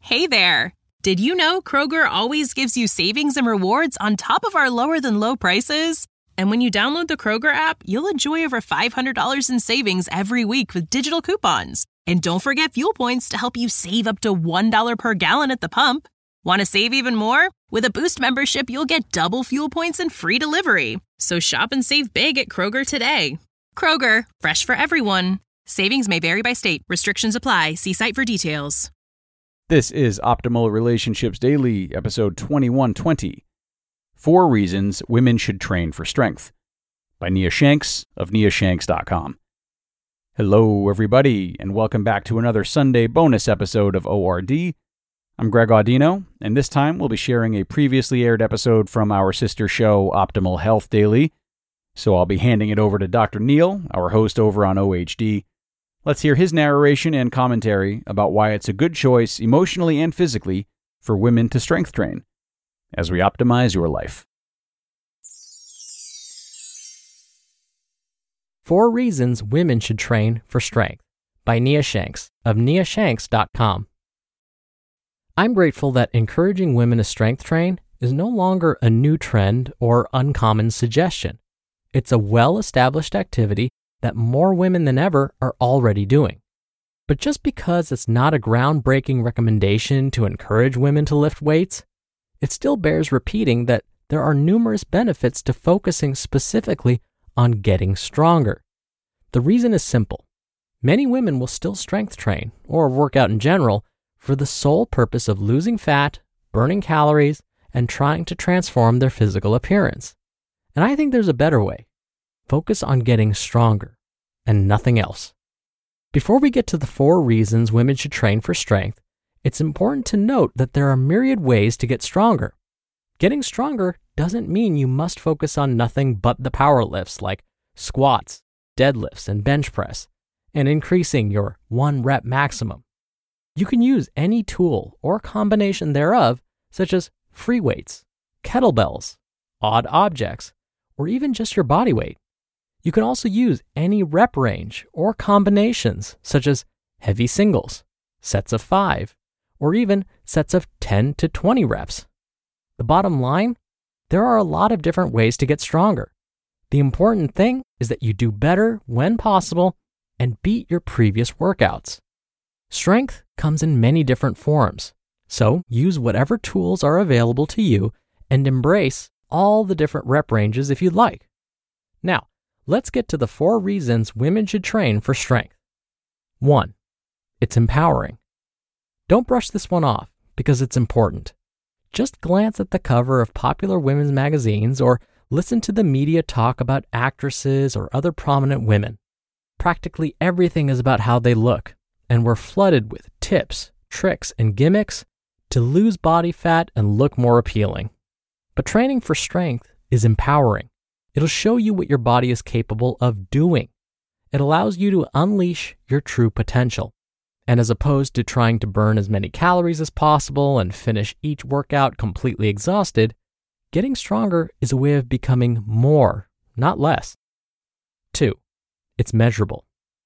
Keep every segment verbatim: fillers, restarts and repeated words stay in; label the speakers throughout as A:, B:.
A: Hey there! Did you know Kroger always gives you savings and rewards on top of our lower-than-low prices? And when you download the Kroger app, you'll enjoy over five hundred dollars in savings every week with digital coupons. And don't forget fuel points to help you save up to one dollar per gallon at the pump. Want to save even more? With a Boost membership, you'll get double fuel points and free delivery. So shop and save big at Kroger today. Kroger, fresh for everyone. Savings may vary by state. Restrictions apply. See site for details.
B: This is Optimal Relationships Daily, episode twenty-one twenty. Four Reasons Women Should Train for Strength, by Nia Shanks of nia shanks dot com. Hello, everybody, and welcome back to another Sunday bonus episode of O R D. I'm Greg Audino, and this time we'll be sharing a previously aired episode from our sister show, Optimal Health Daily. So I'll be handing it over to Doctor Neil, our host over on O H D. Let's hear his narration and commentary about why it's a good choice, emotionally and physically, for women to strength train as we optimize your life.
C: Four Reasons Women Should Train for Strength, by Nia Shanks of nia shanks dot com. I'm grateful that encouraging women to strength train is no longer a new trend or uncommon suggestion. It's a well-established activity that more women than ever are already doing. But just because it's not a groundbreaking recommendation to encourage women to lift weights, it still bears repeating that there are numerous benefits to focusing specifically on getting stronger. The reason is simple. Many women will still strength train, or work out in general, for the sole purpose of losing fat, burning calories, and trying to transform their physical appearance. And I think there's a better way. Focus on getting stronger, and nothing else. Before we get to the four reasons women should train for strength, it's important to note that there are myriad ways to get stronger. Getting stronger doesn't mean you must focus on nothing but the power lifts like squats, deadlifts, and bench press, and increasing your one rep maximum. You can use any tool or combination thereof, such as free weights, kettlebells, odd objects, or even just your body weight. You can also use any rep range or combinations, such as heavy singles, sets of five, or even sets of ten to twenty reps. The bottom line, there are a lot of different ways to get stronger. The important thing is that you do better when possible and beat your previous workouts. Strength comes in many different forms, so use whatever tools are available to you and embrace all the different rep ranges if you'd like. Now, let's get to the four reasons women should train for strength. One, it's empowering. Don't brush this one off because it's important. Just glance at the cover of popular women's magazines or listen to the media talk about actresses or other prominent women. Practically everything is about how they look, and we're flooded with tips, tricks, and gimmicks to lose body fat and look more appealing. But training for strength is empowering. It'll show you what your body is capable of doing. It allows you to unleash your true potential. And as opposed to trying to burn as many calories as possible and finish each workout completely exhausted, getting stronger is a way of becoming more, not less. Two, it's measurable.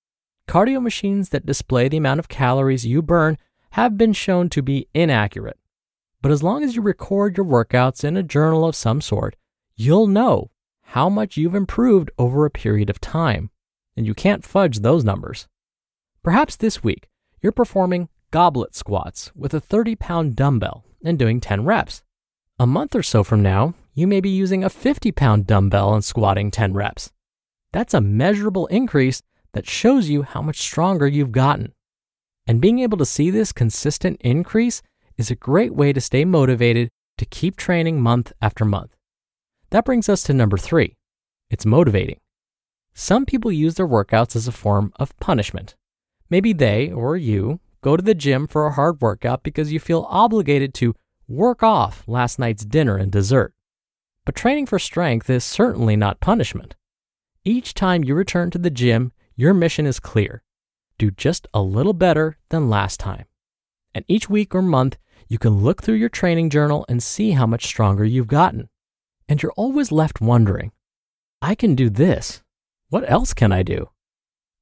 C: Cardio machines that display the amount of calories you burn have been shown to be inaccurate. But as long as you record your workouts in a journal of some sort, you'll know how much you've improved over a period of time, and you can't fudge those numbers. Perhaps this week, you're performing goblet squats with a thirty-pound dumbbell and doing ten reps. A month or so from now, you may be using a fifty-pound dumbbell and squatting ten reps. That's a measurable increase that shows you how much stronger you've gotten. And being able to see this consistent increase is a great way to stay motivated to keep training month after month. That brings us to number three. It's motivating. Some people use their workouts as a form of punishment. Maybe they, or you, go to the gym for a hard workout because you feel obligated to work off last night's dinner and dessert. But training for strength is certainly not punishment. Each time you return to the gym, your mission is clear. Do just a little better than last time. And each week or month, you can look through your training journal and see how much stronger you've gotten. And you're always left wondering, I can do this. What else can I do?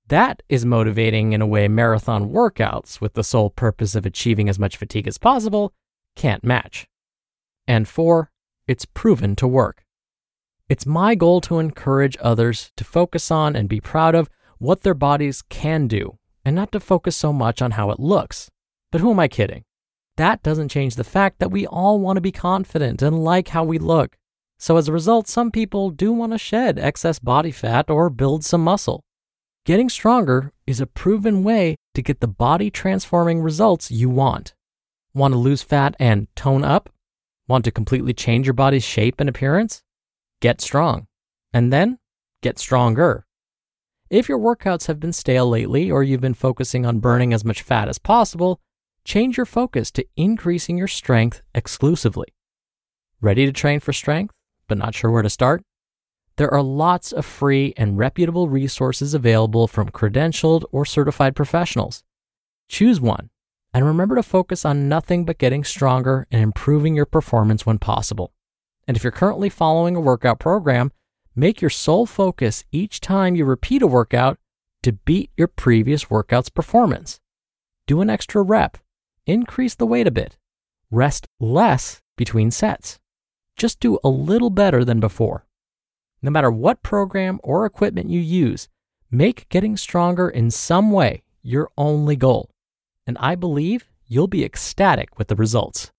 C: That is motivating in a way marathon workouts, with the sole purpose of achieving as much fatigue as possible, can't match. And four, it's proven to work. It's my goal to encourage others to focus on and be proud of what their bodies can do, and not to focus so much on how it looks. But who am I kidding? That doesn't change the fact that we all want to be confident and like how we look. So as a result, some people do want to shed excess body fat or build some muscle. Getting stronger is a proven way to get the body transforming results you want. Want to lose fat and tone up? Want to completely change your body's shape and appearance? Get strong. And then get stronger. If your workouts have been stale lately, or you've been focusing on burning as much fat as possible, change your focus to increasing your strength exclusively. Ready to train for strength, but not sure where to start? There are lots of free and reputable resources available from credentialed or certified professionals. Choose one, and remember to focus on nothing but getting stronger and improving your performance when possible. And if you're currently following a workout program, make your sole focus each time you repeat a workout to beat your previous workout's performance. Do an extra rep, increase the weight a bit, rest less between sets. Just do a little better than before. No matter what program or equipment you use, make getting stronger in some way your only goal. And I believe you'll be ecstatic with the results.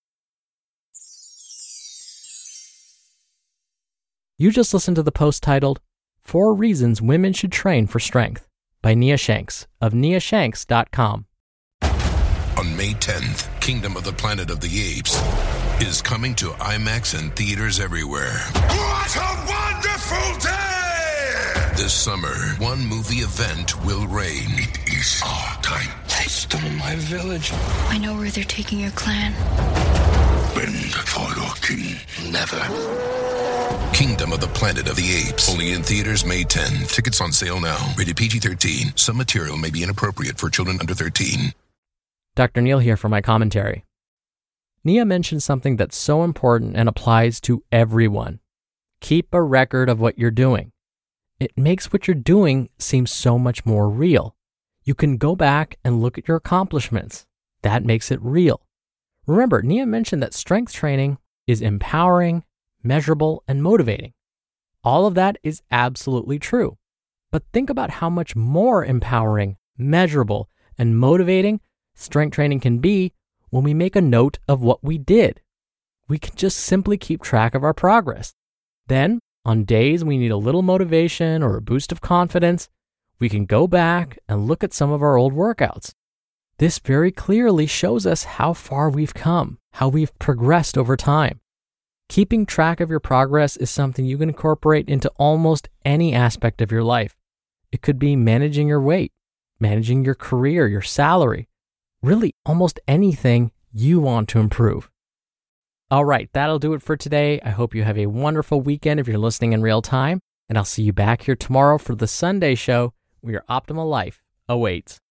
C: You just listened to the post titled, Four Reasons Women Should Train for Strength by Nia Shanks of nia shanks dot com.
D: On May tenth, Kingdom of the Planet of the Apes is coming to IMAX and theaters everywhere.
E: What a wonderful day!
D: This summer, one movie event will reign.
E: It is our time.
F: They stole my village.
G: I know where they're taking your clan.
E: Bend for your king.
F: Never.
D: Kingdom of the Planet of the Apes. Only in theaters May tenth. Tickets on sale now. Rated P G thirteen. Some material may be inappropriate for children under thirteen.
C: Doctor Neil here for my commentary. Nia mentioned something that's so important and applies to everyone. Keep a record of what you're doing. It makes what you're doing seem so much more real. You can go back and look at your accomplishments. That makes it real. Remember, Nia mentioned that strength training is empowering, measurable, and motivating. All of that is absolutely true. But think about how much more empowering, measurable, and motivating strength training can be when we make a note of what we did. We can just simply keep track of our progress. Then, on days we need a little motivation or a boost of confidence, we can go back and look at some of our old workouts. This very clearly shows us how far we've come, how we've progressed over time. Keeping track of your progress is something you can incorporate into almost any aspect of your life. It could be managing your weight, managing your career, your salary, really almost anything you want to improve. All right, that'll do it for today. I hope you have a wonderful weekend if you're listening in real time, and I'll see you back here tomorrow for the Sunday show where your optimal life awaits.